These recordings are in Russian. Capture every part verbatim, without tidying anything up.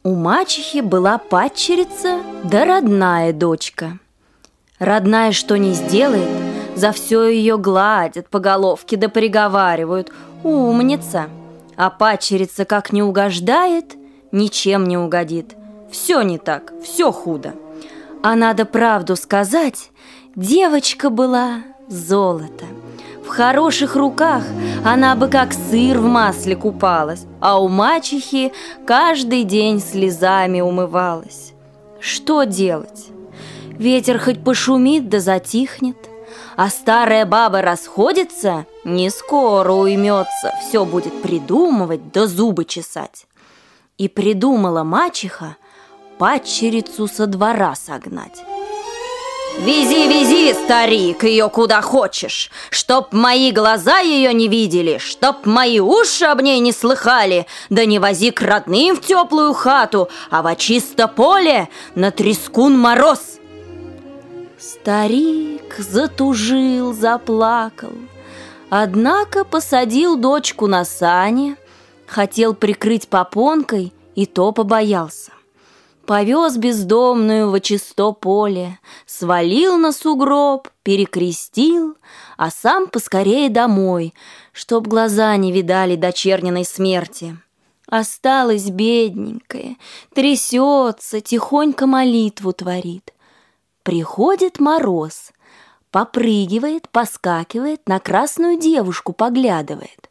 У мачехи была падчерица да родная дочка. Родная что не сделает, за все ее гладят по головке да приговаривают: умница. А падчерица как не угождает, ничем не угодит. Все не так, все худо. А надо правду сказать, девочка была золото. В хороших руках она бы как сыр в масле купалась, а у мачехи каждый день слезами умывалась. Что делать? Ветер хоть пошумит да затихнет, а старая баба расходится, не скоро уймется, все будет придумывать да зубы чесать. И придумала мачеха падчерицу со двора согнать. «Вези, вези, старик, ее куда хочешь, чтоб мои глаза ее не видели, чтоб мои уши об ней не слыхали, да не вози к родным в теплую хату, а во чисто поле на трескун мороз». Старик затужил, заплакал, однако посадил дочку на сани, хотел прикрыть попонкой, и то побоялся. Повез бездомную во чисто поле, свалил на сугроб, перекрестил, а сам поскорее домой, чтоб глаза не видали дочерниной смерти. Осталась бедненькая, трясется, тихонько молитву творит. Приходит мороз, попрыгивает, поскакивает, на красную девушку поглядывает.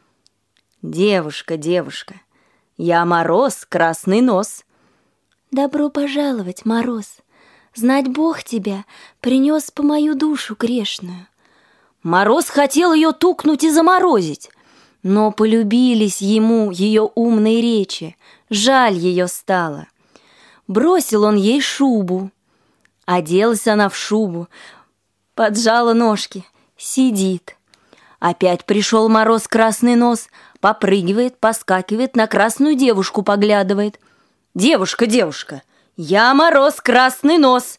«Девушка, девушка, я Мороз, красный нос». «Добро пожаловать, Мороз! Знать Бог тебя принес по мою душу грешную». Мороз хотел ее тукнуть и заморозить, но полюбились ему ее умные речи, жаль ее стало. Бросил он ей шубу, оделась она в шубу, поджала ножки, сидит. Опять пришел Мороз, красный нос, попрыгивает, поскакивает, на красную девушку поглядывает. «Девушка, девушка, я Мороз, красный нос».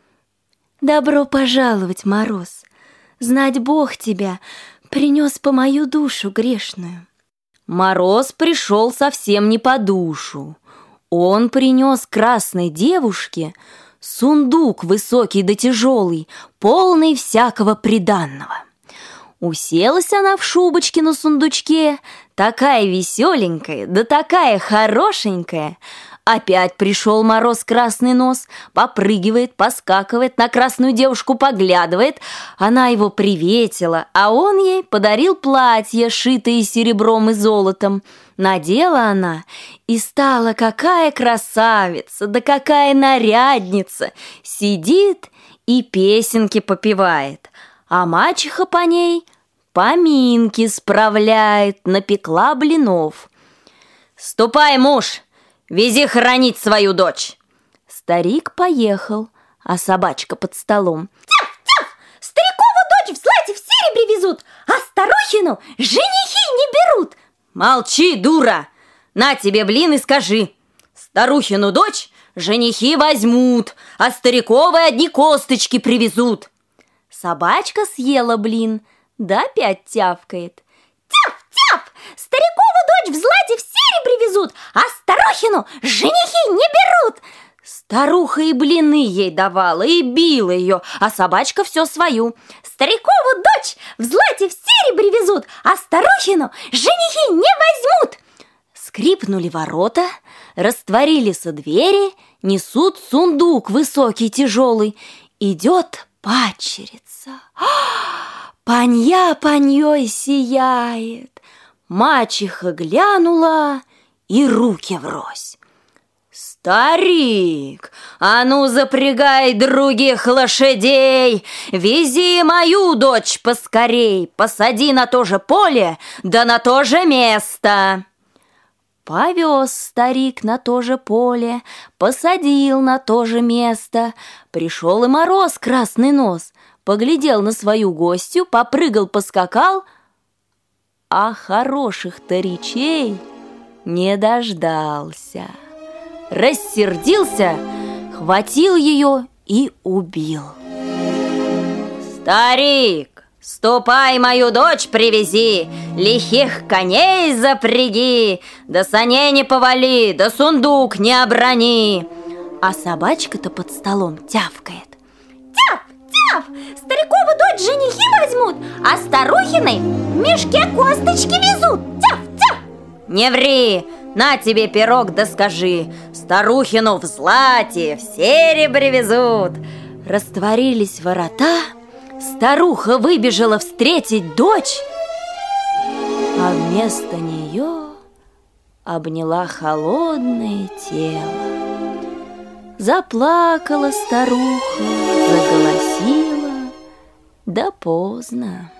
«Добро пожаловать, Мороз! Знать Бог тебя принес по мою душу грешную». Мороз пришел совсем не по душу. Он принес красной девушке сундук высокий да тяжелый, полный всякого приданного. Уселась она в шубочке на сундучке, такая веселенькая, да такая хорошенькая. Опять пришел Мороз, красный нос, попрыгивает, поскакивает, на красную девушку поглядывает. Она его приветила, а он ей подарил платье, шитое серебром и золотом. Надела она и стала какая красавица, да какая нарядница. Сидит и песенки попевает, а мачеха по ней поминки справляет, напекла блинов. «Ступай, муж, вези хоронить свою дочь». Старик поехал, а собачка под столом: «Тяф, тяф! Старикову дочь в злате в серебре везут, а старухину женихи не берут». «Молчи, дура! На тебе блин и скажи: старухину дочь женихи возьмут, а стариковой одни косточки привезут». Собачка съела блин, да опять тявкает: «Тяф, тяф! Старикову дочь в злате в серебре везут, а старухину женихи не берут». Старуха и блины ей давала, и била ее, а собачка все свою: «Старикову дочь в злате в серебре везут, а старухину женихи не возьмут». Скрипнули ворота, растворились двери, несут сундук высокий, тяжелый. Идет падчерица, панья паньей сияет. Мачеха глянула и руки врозь: «Старик, а ну запрягай других лошадей, вези мою дочь поскорей, посади на то же поле, да на то же место». Повез старик на то же поле, посадил на то же место. Пришел и Мороз, красный нос, поглядел на свою гостью, попрыгал, поскакал, а хороших-то речей не дождался. Рассердился, хватил ее и убил. «Старик, Ступай, мою дочь привези, лихих коней запряги, да саней не повали, да сундук не оброни. А собачка-то под столом тявкает. Тяв, тяв, старикову дочь женихи возьмут, а старухиной в мешке косточки везут. Тяв, тяв. Не ври, на тебе пирог да скажи, старухину в злате, в серебре везут. Растворились ворота, старуха выбежала встретить дочь, а вместо нее обняла холодное тело. Заплакала старуха, заголосила, да поздно.